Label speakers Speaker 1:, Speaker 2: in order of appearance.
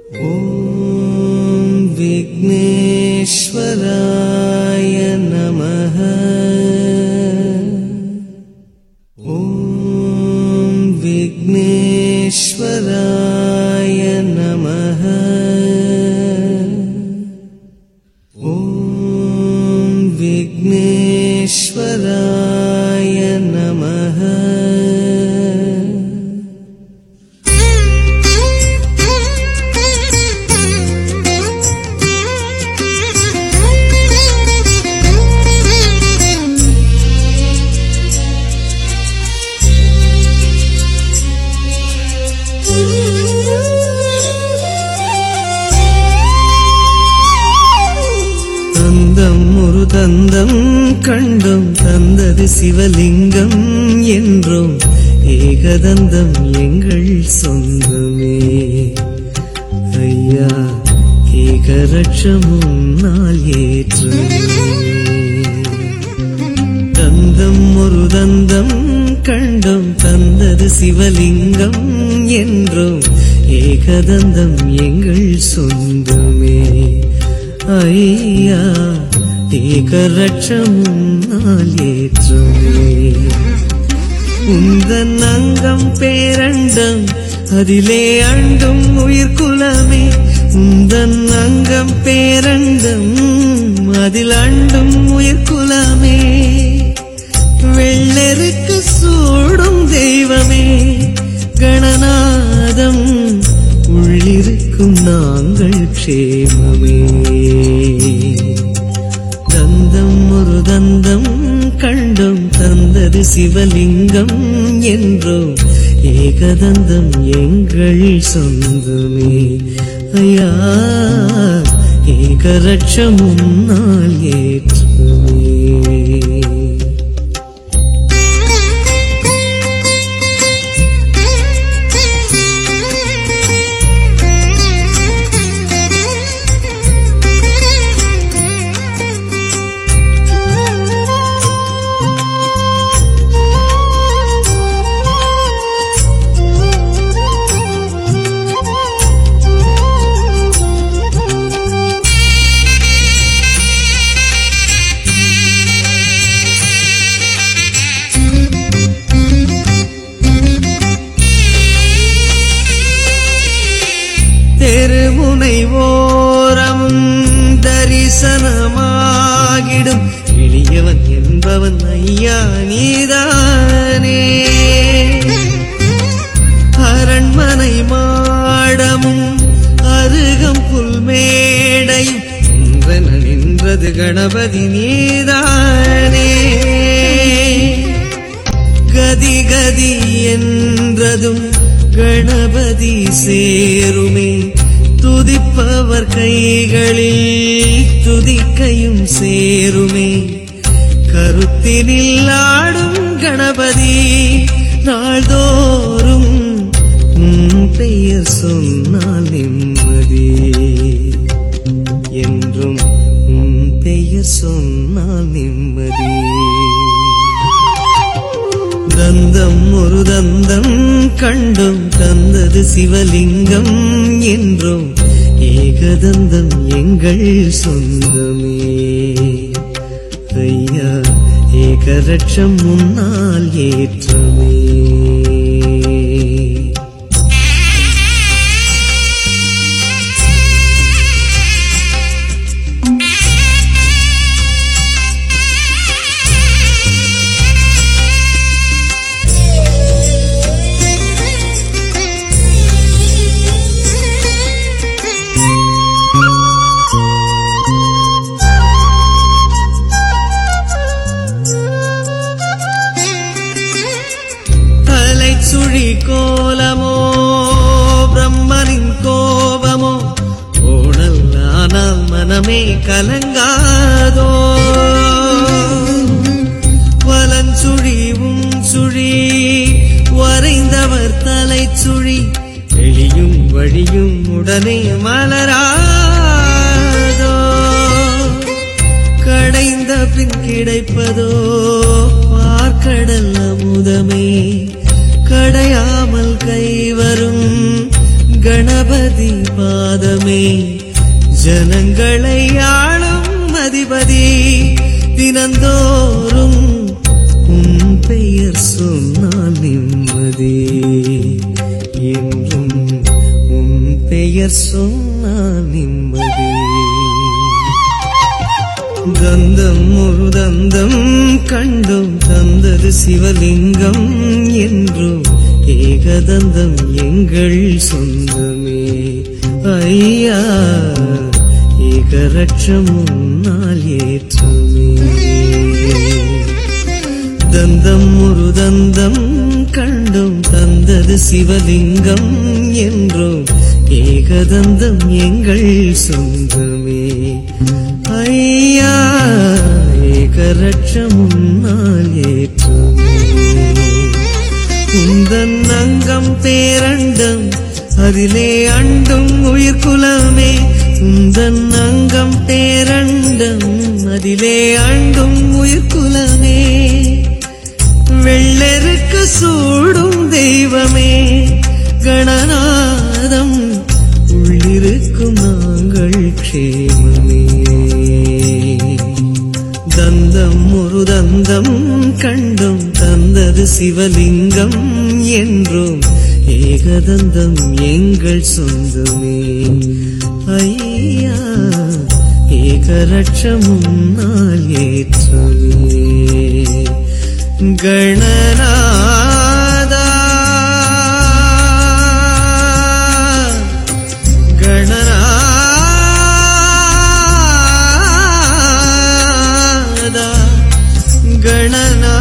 Speaker 1: ஓம் விக்னேஸ்வராய நமஹ. ஓம் விக்னேஸ்வராய நமஹ. ஓம் விக்னேஸ்வராய நமஹ. ஒரு தந்தம் கண்டோம் தந்தது சிவலிங்கம் என்றோம். ஏகதந்தம் எங்கள் சொந்தமே ஐயா, ஏகரட்சமும் நாள் ஏற்றுமே. தந்தம் ஒரு தந்தம் கண்டோம் தந்தது சிவலிங்கம் என்றோம். ஏகதந்தம் எங்கள் சொந்தமே ஐயா, ஏகரட்சமும் நாள் ஏற்றுமே. உந்தன் அங்கம் பேரண்டம் அதிலே அண்டும் உயிர்குலமே. உந்தன் அங்கம் பேரண்டம் அதில் அண்டும் உயிர்குலமே. வெள்ளெருக்கு சூடும் தெய்வமே கணநாதம் உள்ளிருக்கும் நாங்கள் க்ஷேமமே. தந்தம் ஒரு தந்தம் கண்டோம் தந்தது சிவலிங்கம் என்றோம். ஏகதந்தம் எங்கள் சொந்தமே ஐயா, ஏகரட்சமும் நாள் ஏற்றுமே. தெருமுனை ஓரமும் தரிசனமாகிடும் எளியவன் என்பவன் ஐயா நீதானே. அரண்மனை மாடமும் அருகம் புல்மேடையும் ஒன்றென நின்றது கணபதி நீதானே. கதி கதி என்றதும் கணபதி சேருமே. துதிப்பவர் கைகளில் துதிக்கையும் சேருமே. கருத்தினில் ஆடும் கணபதி நாள்தோறும் பெயர் சொன்னால் நிம்மதி என்றும் பெயர் சொன்னால் நிம்மதி. தந்தம் ஒரு தந்தம் கண்டோம் தந்தது சிவலிங்கம் என்றோம். ஏகதந்தம் எங்கள் சொந்தமே ஐயா, ஏகரட்சம் முன்னால் ஏற்றுமே. சுழி கோலமோ பிரம்மனின் கோபமோ ஓணல் ஆனால் மனமே கலங்காதோ. வலஞ்சுழிவும் சுழி வரைந்தவர் தலை சுழி வெளியும் வழியும் உடனே மலராதோ. கடைந்த பின் கிடைப்பதோ பார்க்கடல் அமுதமே. கடையாமல் கைவரும் கணபதி பாதமே ஜனங்களை ஆளும் அதிபதி தினந்தோறும் உன் பெயர் சொன்னால் நிம்மதி என்றும் உன் பெயர் சொன்னால் நிம்மதி தந்தம் ஒரு தந்தம் கண்டும் தந்தது சிவலிங்கம் என்றும் ஏகதந்தம் எங்கள் சொந்தமே ஐயா ஏகரட்சம் உன்னால் ஏற்றமே தந்தம் ஒரு தந்தம் கண்டும் தந்தது சிவலிங்கம் என்றும் ஏகதந்தம் எங்கள் சொந்தமே ஐயா ஏகரட்சம் உன்னால் ஏற்றமே உந்தன் அங்கம் பேரண்டம் அதிலே அண்டும் உயிர்குலமே உந்தன் அங்கம் பேரண்டம் அதிலே அண்டும் உயிர்குலமே வெள்ளெருக்கு சூடும் தெய்வமே கணநாதம் உள்ளிருக்கும் நாங்கள் க்ஷேமமே தந்தம் ஒரு தந்தம் கண்டும் தந்தது சிவலிங்கம் என்றும் ஏகதந்தம் எங்கள் சொந்தமே ஐயா ஏகரட்சம் உன்னால் ஏற்றமே கணநாதா கணநாதா கணநாதா